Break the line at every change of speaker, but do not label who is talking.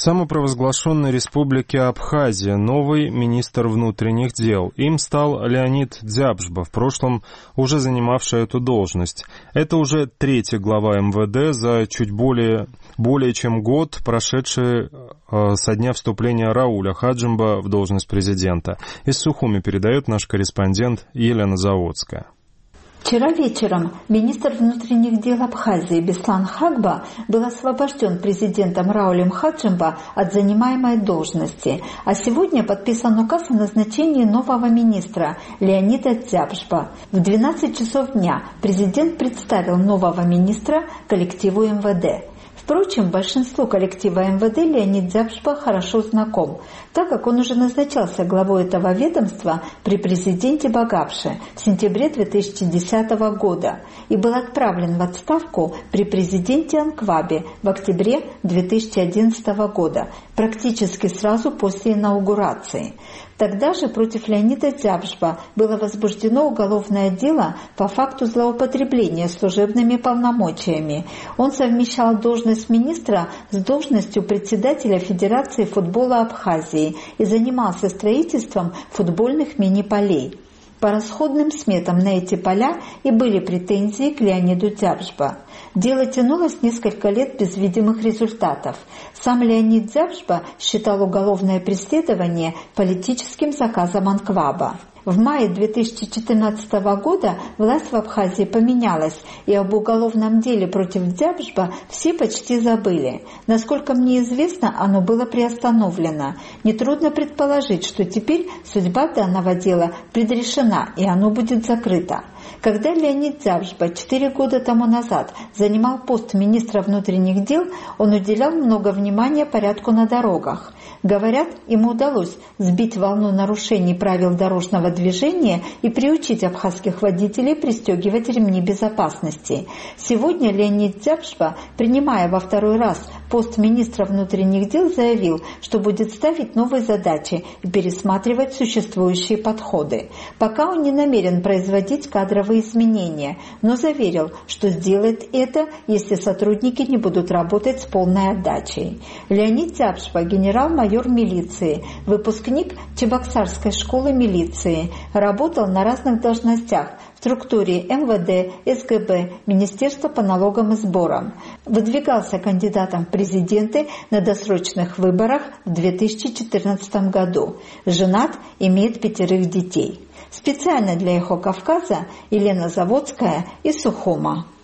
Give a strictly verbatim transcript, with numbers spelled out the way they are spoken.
самопровозглашенной республике Абхазия новый министр внутренних дел. Им стал Леонид Дзябжба, в прошлом уже занимавший эту должность. Это уже третий глава эм вэ дэ за чуть более, более чем год, прошедший э, со дня вступления Рауля Хаджимба в должность президента. Из Сухуми передает наш корреспондент Елена Заводская.
Вчера вечером министр внутренних дел Абхазии Беслан Хагба был освобожден президентом Раулем Хаджимба от занимаемой должности, а сегодня подписан указ о назначении нового министра Леонида Дзябжба. В двенадцать часов дня президент представил нового министра коллективу эм вэ дэ. Впрочем, большинству коллектива эм вэ дэ Леонид Дзябжба хорошо знаком, так как он уже назначался главой этого ведомства при президенте Багапше в сентябре две тысячи десятого года и был отправлен в отставку при президенте Анквабе в октябре две тысячи одиннадцатого года, практически сразу после инаугурации. Тогда же против Леонида Дзябжба было возбуждено уголовное дело по факту злоупотребления служебными полномочиями. Он совмещал должность министра с должностью председателя Федерации футбола Абхазии и занимался строительством футбольных мини-полей. По расходным сметам на эти поля и были претензии к Леониду Дзябжба. Дело тянулось несколько лет без видимых результатов. Сам Леонид Дзябжба считал уголовное преследование политическим заказом Анкваба. В мае две тысячи четырнадцатого года власть в Абхазии поменялась, и об уголовном деле против Дзябжба все почти забыли. Насколько мне известно, оно было приостановлено. Нетрудно предположить, что теперь судьба данного дела предрешена, и оно будет закрыто. Когда Леонид Дзябжба четыре года тому назад занимал пост министра внутренних дел, он уделял много внимания порядку на дорогах. Говорят, ему удалось сбить волну нарушений правил дорожного движения и приучить абхазских водителей пристегивать ремни безопасности. Сегодня Леонид Дзябжба, принимая во второй раз пост министра внутренних дел, заявил, что будет ставить новые задачи и пересматривать существующие подходы. Пока он не намерен производить кадровые изменения, но заверил, что сделает это, если сотрудники не будут работать с полной отдачей. Леонид Дзябжба, генерал-майор милиции, выпускник Чебоксарской школы милиции, работал на разных должностях в структуре эм вэ дэ, эс гэ бэ, Министерства по налогам и сборам. Выдвигался кандидатом в президенты на досрочных выборах в две тысячи четырнадцатом году. Женат, имеет пятерых детей. Специально для «Эхо Кавказа» Елена Заводская из Сухума.